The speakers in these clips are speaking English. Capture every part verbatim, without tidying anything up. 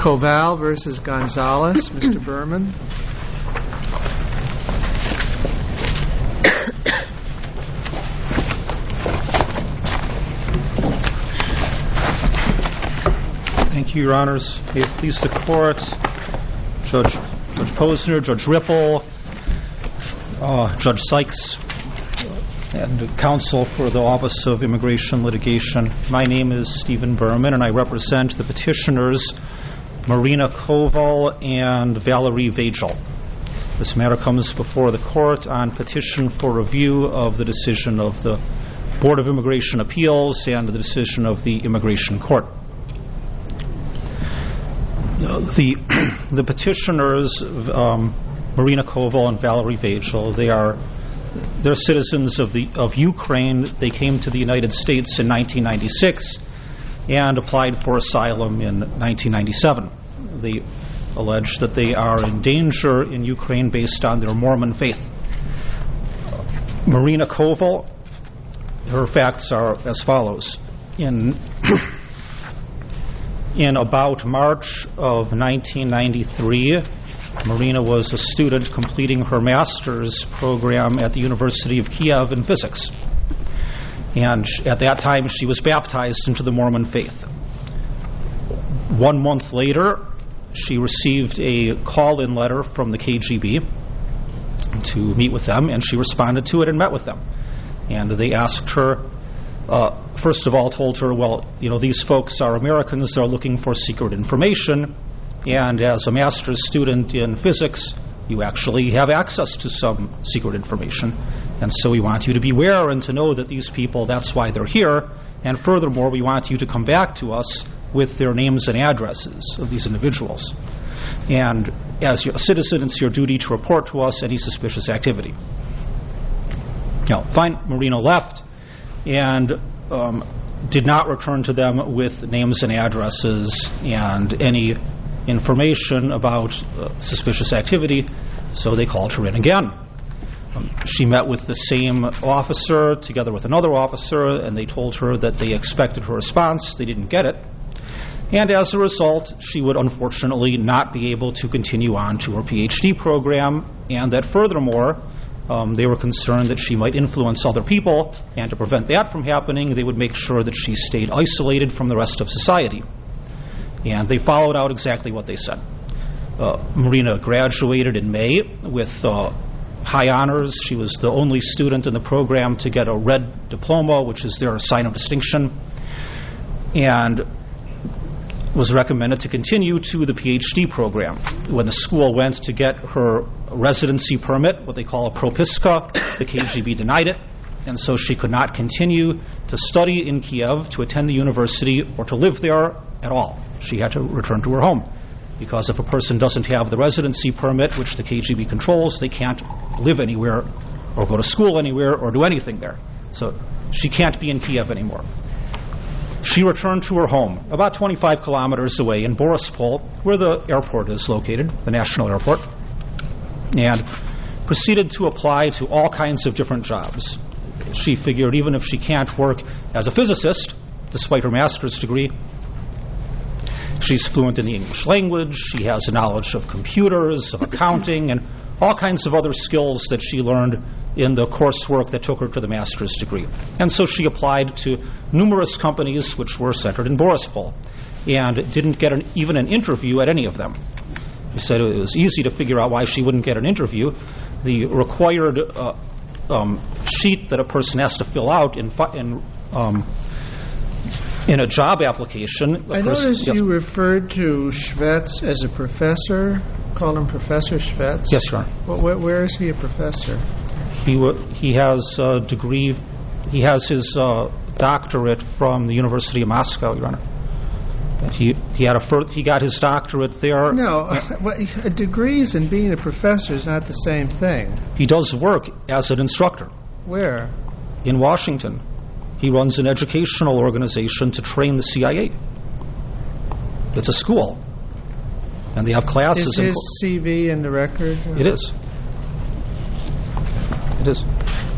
Koval versus Gonzalez. Mister Berman. Thank you, Your Honors. May it please the Court, Judge Judge Posner, Judge Ripple, uh, Judge Sykes, and counsel for the Office of Immigration Litigation. My name is Stephen Berman, and I represent the petitioners Marina Koval and Valerie Vagel. This matter comes before the Court on petition for review of the decision of the Board of Immigration Appeals and the decision of the Immigration Court. The the petitioners, um, Marina Koval and Valerie Vagel, they are they're citizens of the of Ukraine. They came to the United States in nineteen ninety-six and applied for asylum in nineteen ninety-seven. They allege that they are in danger in Ukraine based on their Mormon faith. Marina Koval, her facts are as follows. In In about March of nineteen ninety-three, Marina was a student completing her master's program at the University of Kiev in physics. And at that time, she was baptized into the Mormon faith. One month later, she received a call-in letter from the K G B to meet with them, and she responded to it and met with them. And they asked her, Uh, first of all, told her, well, you know, these folks are Americans, they're looking for secret information, and as a master's student in physics, you actually have access to some secret information, and so we want you to beware and to know that these people, that's why they're here, and furthermore, we want you to come back to us with their names and addresses of these individuals. And as a citizen, it's your duty to report to us any suspicious activity. Now, fine, Marina left, and um, did not return to them with names and addresses and any information about uh, suspicious activity, so they called her in again. Um, she met with the same officer together with another officer, and they told her that they expected her response. They didn't get it. And as a result, she would unfortunately not be able to continue on to her P H D program, and that furthermore, Um, they were concerned that she might influence other people, and to prevent that from happening, they would make sure that she stayed isolated from the rest of society. And they followed out exactly what they said. Uh, Marina graduated in May with uh, high honors. She was the only student in the program to get a red diploma, which is their sign of distinction, and was recommended to continue to the P H D program. When the school went to get her residency permit, what they call a propiska, the K G B denied it, and so she could not continue to study in Kiev, to attend the university, or to live there at all. She had to return to her home, because if a person doesn't have the residency permit, which the K G B controls, they can't live anywhere or go to school anywhere or do anything there. So she can't be in Kiev anymore. She returned to her home, about twenty-five kilometers away in Borispol, where the airport is located, the national airport, and proceeded to apply to all kinds of different jobs. She figured even if she can't work as a physicist, despite her master's degree, she's fluent in the English language, she has a knowledge of computers, of accounting, and all kinds of other skills that she learned in the coursework that took her to the master's degree. And so she applied to numerous companies which were centered in Borispol and didn't get an, even an interview at any of them. She said it was easy to figure out why she wouldn't get an interview. The required uh, um, sheet that a person has to fill out in, in, um, in a job application. I noticed yes. you referred to Shvets as a professor, called him Professor Shvets. Yes, Your Honor. Well, where, where is he a professor? He he has a degree. He has his uh, doctorate from the University of Moscow, Your Honor. And he he had a fir- he got his doctorate there. No, well, degrees and being a professor is not the same thing. He does work as an instructor. Where? In Washington. He runs an educational organization to train the C I A. It's a school, and they have classes. Is his cl- C V in the record? It is. It is.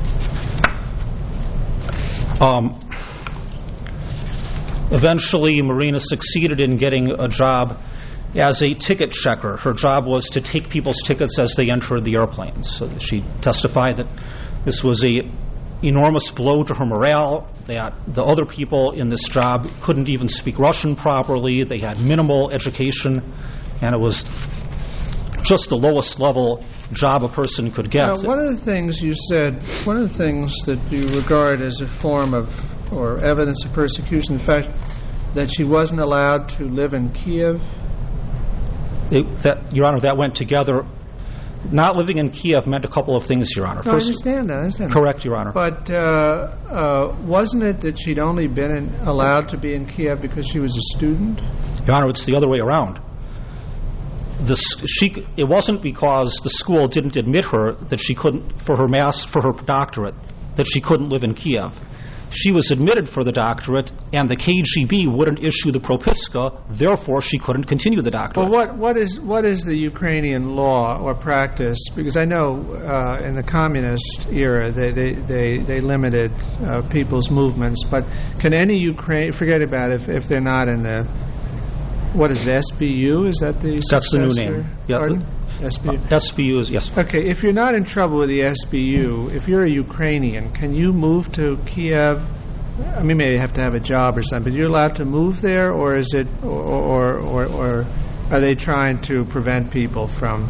Um, eventually, Marina succeeded in getting a job as a ticket checker. Her job was to take people's tickets as they entered the airplanes. So she testified that this was a enormous blow to her morale, that the other people in this job couldn't even speak Russian properly, they had minimal education, and it was just the lowest level job a person could get. Now, one of the things you said, one of the things that you regard as a form of, or evidence of persecution, the fact that she wasn't allowed to live in Kiev. It, that, Your Honor, that went together. Not living in Kiev meant a couple of things, Your Honor. No, First, I understand that. I understand correct, that. Your Honor. But uh, uh, wasn't it that she'd only been in, allowed to be in Kiev because she was a student? Your Honor, it's the other way around. The, she, it wasn't because the school didn't admit her that she couldn't, for her mass, for her doctorate, that she couldn't live in Kiev. She was admitted for the doctorate, and the K G B wouldn't issue the propiska, therefore she couldn't continue the doctorate. Well, what, what is what is the Ukrainian law or practice? Because I know uh, in the communist era they, they, they, they limited uh, people's movements, but can any Ukraine, forget about it if, if they're not in the, what is it, S B U? Is that the That's the new successor? name. Yeah. Pardon? S B U? Uh, S B U is, yes. Okay, if you're not in trouble with the S B U, if you're a Ukrainian, can you move to Kiev? I mean, maybe you have to have a job or something, but you're allowed to move there, or is it, or, or, or, or are they trying to prevent people from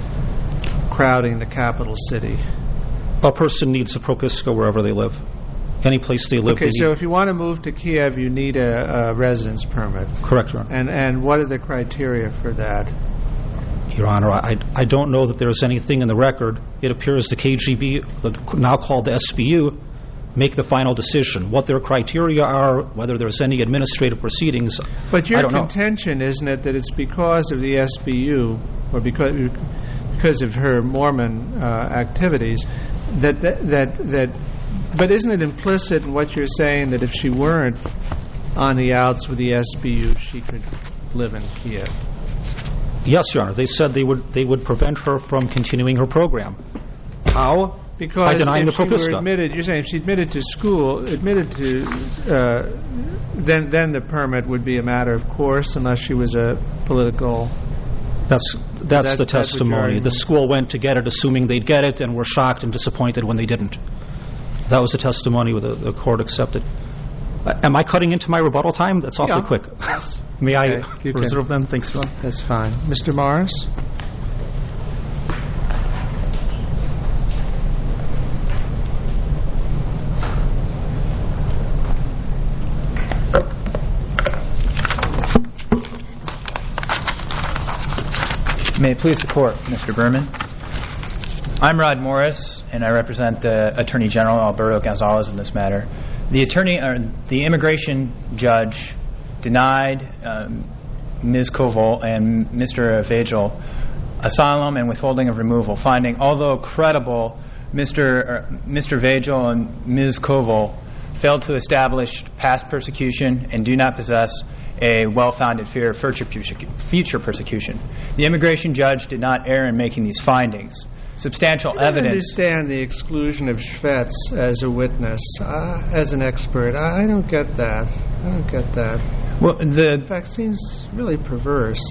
crowding the capital city? A person needs a propiska wherever they live. Any place they live. Okay, they so need. if you want to move to Kiev, you need a, a residence permit. Correct, Your Honor. And and what are the criteria for that? Your Honor, I, I don't know that there's anything in the record. It appears the K G B, now called the S B U, make the final decision. What their criteria are, whether there's any administrative proceedings, but your I don't contention, know. Isn't it, that it's because of the S B U, or because because of her Mormon uh, activities, that, that that that. But isn't it implicit in what you're saying that if she weren't on the outs with the S B U, she could live in Kiev? Yes, Your Honor. They said they would they would prevent her from continuing her program. How? Because By denying if the she were propiska. admitted, you're saying if she admitted to school, admitted to, uh, then then the permit would be a matter of course, unless she was a political. That's that's that, the that's testimony. The school went to get it, assuming they'd get it, and were shocked and disappointed when they didn't. That was the testimony the, the court accepted. Uh, am I cutting into my rebuttal time? That's awfully Yeah. quick. Yes. May I Okay, you reserve can. them? Thanks, John. That's fine. Mister Morris? May it please the Court, Mister Berman. I'm Rod Morris, and I represent the Attorney General Alberto Gonzalez in this matter. The attorney, or the immigration judge, denied um, Miz Koval and Mister Vagel asylum and withholding of removal, finding, although credible, Mister Mister Vagel and Miz Koval failed to establish past persecution and do not possess a well-founded fear of future persecution. The immigration judge did not err in making these findings. Substantial I evidence. I understand the exclusion of Schvetz as a witness, uh, as an expert. I, I don't get that. I don't get that. Well, the in fact, seems really perverse.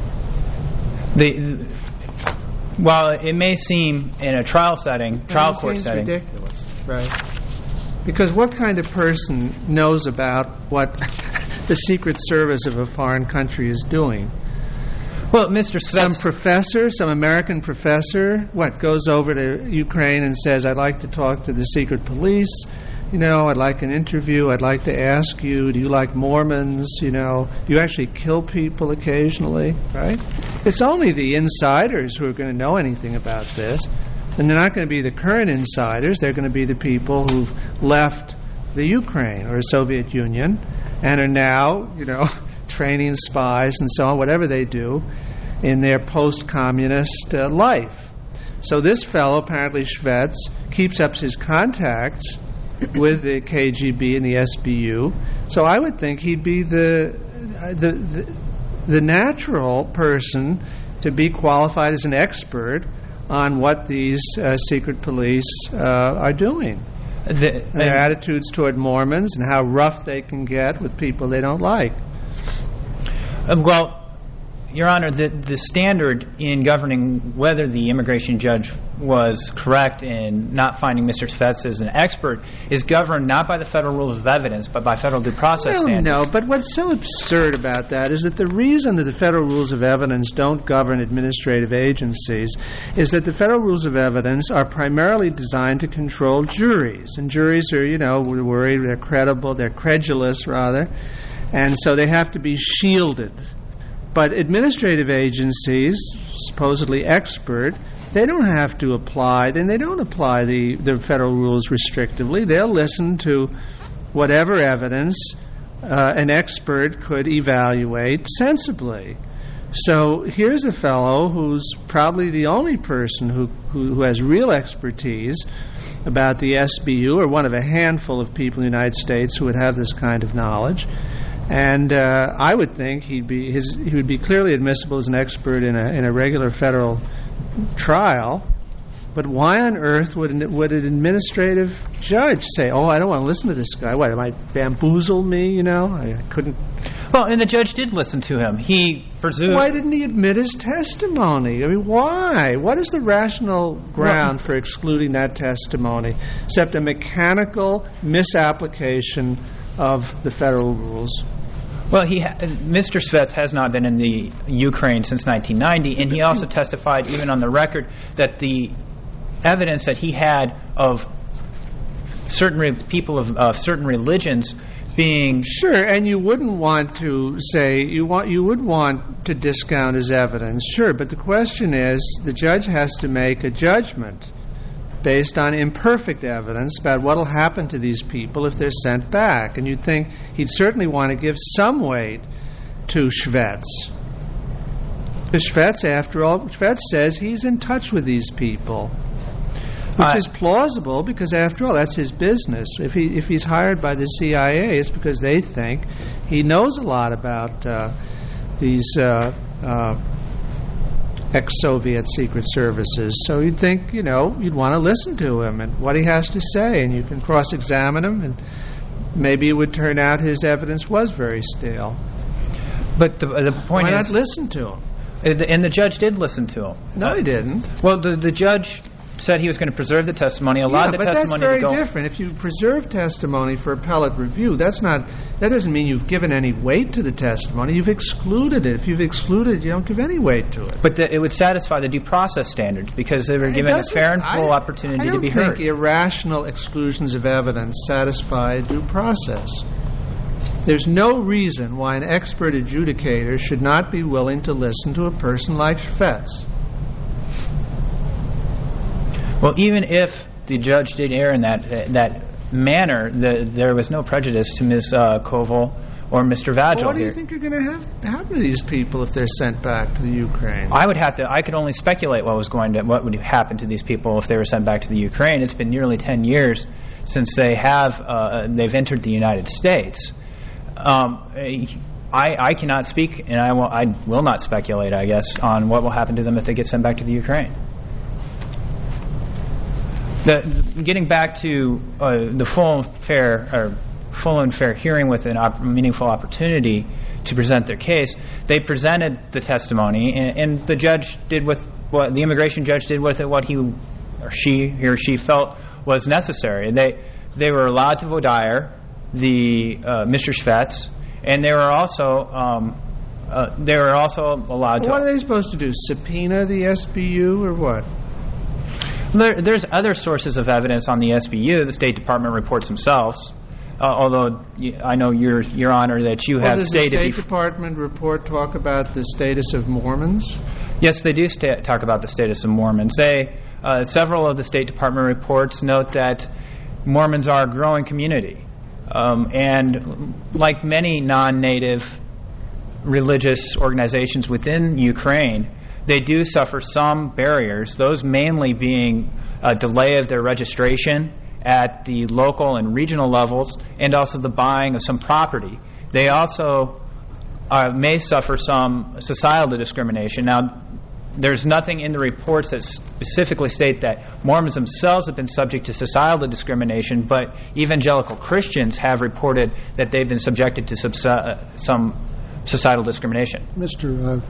The, while it may seem in a trial setting, trial it court seems setting, ridiculous, right? Because what kind of person knows about what the Secret Service of a foreign country is doing? Well, Mister Some Svets, professor, some American professor, what, goes over to Ukraine and says, I'd like to talk to the secret police, you know, I'd like an interview, I'd like to ask you, do you like Mormons, you know, do you actually kill people occasionally, right? It's only the insiders who are going to know anything about this, and they're not going to be the current insiders, they're going to be the people who've left the Ukraine or Soviet Union and are now, you know, training spies and so on, whatever they do in their post-communist uh, life. So this fellow, apparently Schvetz, keeps up his contacts with the K G B and the S B U. So I would think he'd be the uh, the, the the natural person to be qualified as an expert on what these uh, secret police uh, are doing. the, And their attitudes toward Mormons and how rough they can get with people they don't like. Uh, well, Your Honor, the, the standard in governing whether the immigration judge was correct in not finding Mister Svetz as an expert is governed not by the federal rules of evidence, but by federal due process well, standards. No, but what's so absurd about that is that the reason that the federal rules of evidence don't govern administrative agencies is that the federal rules of evidence are primarily designed to control juries. And juries are, you know, we're worried, they're credible, they're credulous, rather. And so they have to be shielded. But administrative agencies, supposedly expert, they don't have to apply, then they don't apply the, the federal rules restrictively. They'll listen to whatever evidence uh, an expert could evaluate sensibly. So here's a fellow who's probably the only person who, who, who has real expertise about the S B U, or one of a handful of people in the United States who would have this kind of knowledge. And uh, I would think he'd be his, he would be clearly admissible as an expert in a in a regular federal trial. But why on earth would an, would an administrative judge say, "Oh, I don't want to listen to this guy"? What, am I bamboozle me? You know, I couldn't. Well, and the judge did listen to him. He presumed. Why didn't he admit his testimony? I mean, why? What is the rational ground well, for excluding that testimony, except a mechanical misapplication of the federal rules? Well, he ha- Mister Svetz has not been in the Ukraine since nineteen ninety, and he also testified, even on the record, that the evidence that he had of certain re- people of uh, certain religions being sure, and you wouldn't want to say you want you would want to discount his evidence, sure, but the question is, the judge has to make a judgment based on imperfect evidence about what will happen to these people if they're sent back. And you'd think he'd certainly want to give some weight to Svetz. Because Svetz, after all, Svetz says he's in touch with these people, which uh, is plausible because, after all, that's his business. If he if he's hired by the C I A, it's because they think he knows a lot about uh, these uh, uh ex-Soviet secret services. So you'd think, you know, you'd want to listen to him and what he has to say, and you can cross-examine him, and maybe it would turn out his evidence was very stale. But the, the point Why is... not listen to him? And the judge did listen to him. No, uh, he didn't. Well, the, the judge said he was going to preserve the testimony, allowed yeah, the but testimony that's very to go... different. If you preserve testimony for appellate review, that's not... That doesn't mean you've given any weight to the testimony. You've excluded it. If you've excluded it, you don't give any weight to it. But the, it would satisfy the due process standards because they were given a fair and full I, opportunity I to be heard. I don't think irrational exclusions of evidence satisfy due process. There's no reason why an expert adjudicator should not be willing to listen to a person like Svetz. Well, even if the judge did err in that uh, that manner, the, there was no prejudice to Miz Uh, Koval or Mister Vagel. Well, what do you here. think are going to have happen to these people if they're sent back to the Ukraine? I would have to. I could only speculate what was going to, what would happen to these people if they were sent back to the Ukraine. It's been nearly ten years since they have uh, they've entered the United States. Um, I, I cannot speak, and I will, I will not speculate, I guess, on what will happen to them if they get sent back to the Ukraine. The, getting back to uh, the full and fair or full and fair hearing with a op- meaningful opportunity to present their case, they presented the testimony, and, and the judge did with what the immigration judge did with it what he or she he or she felt was necessary. And they they were allowed to voir dire the uh, Mister Svetz, and they were also um, uh, they were also allowed to. What are they supposed to do? Subpoena the S B U or what? There, there's other sources of evidence on the S B U, the State Department reports themselves. Uh, although I know, Your Your Honor, that you well, have does stated. Does the State Department report talk about the status of Mormons? Yes, they do sta- talk about the status of Mormons. They uh, several of the State Department reports note that Mormons are a growing community, um, and like many non-native religious organizations within Ukraine, they do suffer some barriers, those mainly being a delay of their registration at the local and regional levels, and also the buying of some property. They also uh, may suffer some societal discrimination. Now, there's nothing in the reports that specifically state that Mormons themselves have been subject to societal discrimination, but evangelical Christians have reported that they've been subjected to subs- uh, some societal discrimination. Mister Uh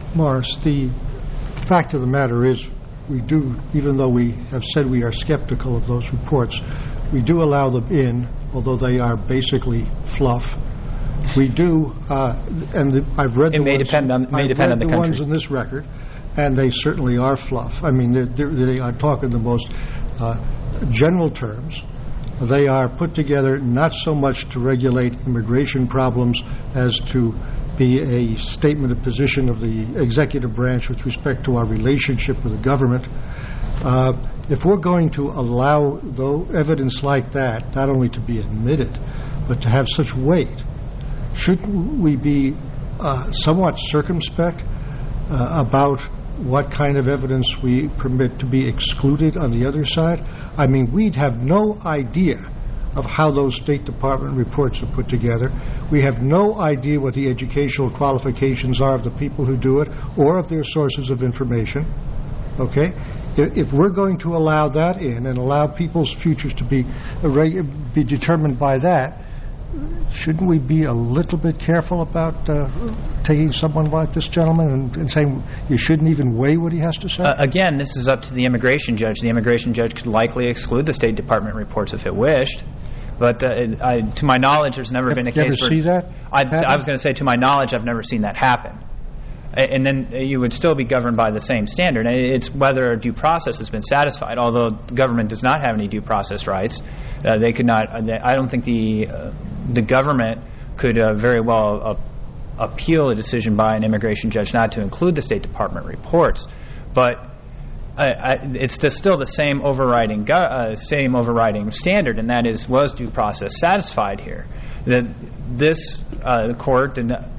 Morris, the fact of the matter is we do, even though we have said we are skeptical of those reports, we do allow them in, although they are basically fluff. We do, uh, and the, I've read it the may ones, depend on, may I've depend read on the, the country. ones in this record, and they certainly are fluff. I mean, they're, they're, they are talking the most uh, general terms. They are put together not so much to regulate immigration problems as to be a statement of position of the executive branch with respect to our relationship with the government. Uh, if we're going to allow though evidence like that not only to be admitted, but to have such weight, shouldn't we be uh, somewhat circumspect uh, about what kind of evidence we permit to be excluded on the other side? I mean, we'd have no idea of how those State Department reports are put together. We have no idea what the educational qualifications are of the people who do it or of their sources of information. Okay? If we're going to allow that in and allow people's futures to be be determined by that, shouldn't we be a little bit careful about uh, taking someone like this gentleman and, and saying you shouldn't even weigh what he has to say? Uh, again, this is up to the immigration judge. The immigration judge could likely exclude the State Department reports if it wished. But uh, I, to my knowledge, there's never Have been a you case ever where... see that I, happen? I was going to say, to my knowledge, I've never seen that happen. And then you would still be governed by the same standard. It's whether due process has been satisfied. Although the government does not have any due process rights, uh, they could not. I don't think the uh, the government could uh, very well uh, appeal a decision by an immigration judge not to include the State Department reports. But I, I, it's just still the same overriding go, uh, same overriding standard, and that is, was due process satisfied here? That this uh, the court did not,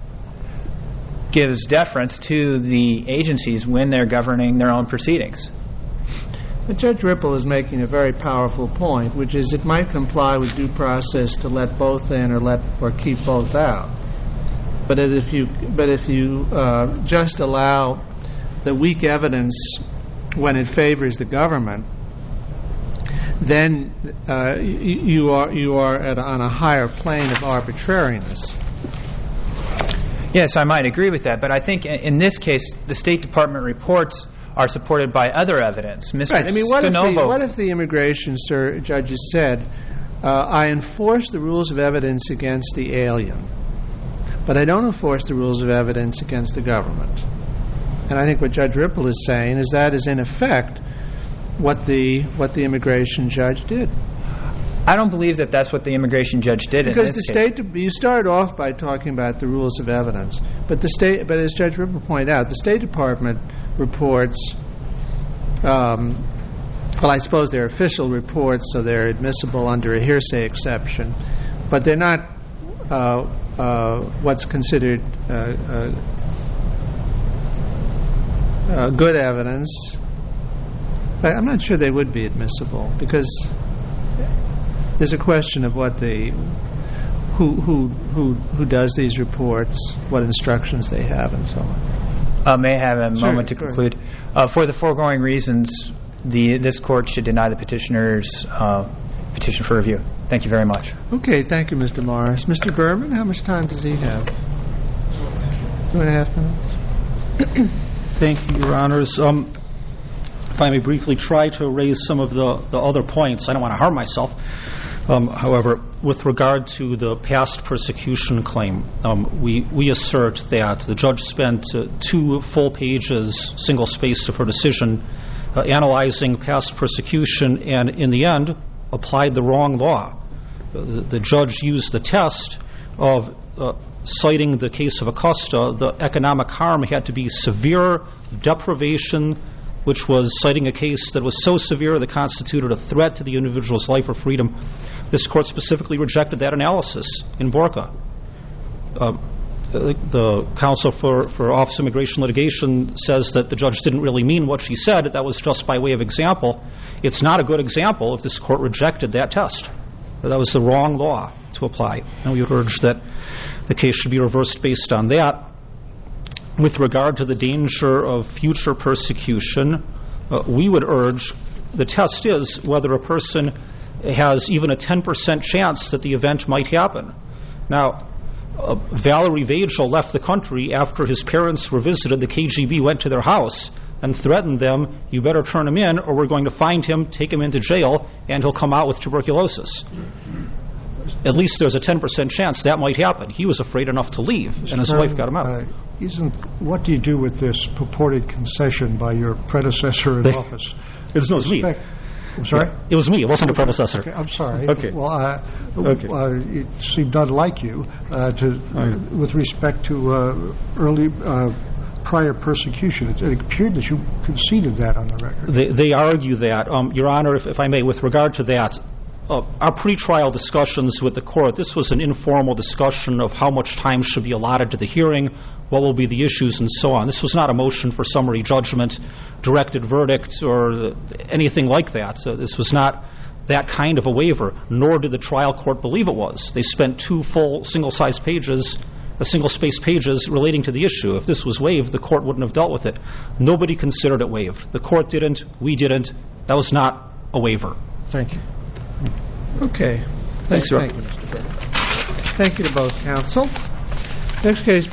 gives deference to the agencies when they're governing their own proceedings. But Judge Ripple is making a very powerful point, which is it might comply with due process to let both in or let or keep both out. But if you but if you uh, just allow the weak evidence when it favors the government, then uh, you are you are at, on a higher plane of arbitrariness. Yes, I might agree with that, but I think in this case, the State Department reports are supported by other evidence. Mister Right. I mean, what if, the, Stanovo, what if the immigration sir, judges said, uh, I enforce the rules of evidence against the alien, but I don't enforce the rules of evidence against the government? And I think what Judge Ripple is saying is that is, in effect, what the what the immigration judge did. I don't believe that that's what the immigration judge did. Because in this the case. state, you start off by talking about the rules of evidence, but the state, but as Judge Ripple pointed out, the State Department reports. Um, well, I suppose they're official reports, so they're admissible under a hearsay exception, but they're not uh, uh, what's considered uh, uh, uh, good evidence. But I'm not sure they would be admissible because there's a question of what the who who who who does these reports, what instructions they have, and so on. Uh, may I have a Sure, moment to sure. conclude? Uh, for the foregoing reasons, the this court should deny the petitioner's uh, petition for review. Thank you very much. Okay, thank you, Mister Morris. Mister Berman, how much time does he have? Two and a half minutes. Thank you, Your Honors. Um, if I may briefly try to raise some of the, the other points. I don't want to harm myself. Um, however, with regard to the past persecution claim, um, we, we assert that the judge spent uh, two full pages, single-spaced of her decision, uh, analyzing past persecution, and in the end, applied the wrong law. Uh, the, the judge used the test of uh, citing the case of Acosta. The economic harm had to be severe deprivation, which was citing a case that was so severe that constituted a threat to the individual's life or freedom. This court specifically rejected that analysis in Borca. Uh, the, the counsel for, for Office of Immigration Litigation says that the judge didn't really mean what she said. That was just by way of example. It's not a good example if this court rejected that test. That was the wrong law to apply. And we would urge that the case should be reversed based on that. With regard to the danger of future persecution, uh, we would urge the test is whether a person has even a ten percent chance that the event might happen. Now, uh, Valerie Vagel left the country after his parents were visited. The K G B went to their house and threatened them, you better turn him in or we're going to find him, take him into jail, and he'll come out with tuberculosis. At least there's a ten percent chance that might happen. He was afraid enough to leave, Mister and his Byrne, wife got him out. Uh, isn't, what do you do with this purported concession by your predecessor in They, office? It's, no, it was me. I'm sorry? Yeah, it was me. It wasn't the predecessor. Okay, I'm sorry. Okay. Well, uh, Okay. uh, it seemed unlike you uh, to, Right. with respect to uh, early uh, prior persecution. It, it appeared that you conceded that on the record. They, they argue that. Um, Your Honor, if, if I may, with regard to that, uh, our pretrial discussions with the court, this was an informal discussion of how much time should be allotted to the hearing, what will be the issues, and so on. This was not a motion for summary judgment, directed verdict, or anything like that. So this was not that kind of a waiver, nor did the trial court believe it was. They spent two full single-sized pages, a single-spaced pages relating to the issue. If this was waived, the court wouldn't have dealt with it. Nobody considered it waived. The court didn't. We didn't. That was not a waiver. Thank you. Okay. Thanks, Your Thank you, Mister Byrne. Thank you to both counsel. Next case.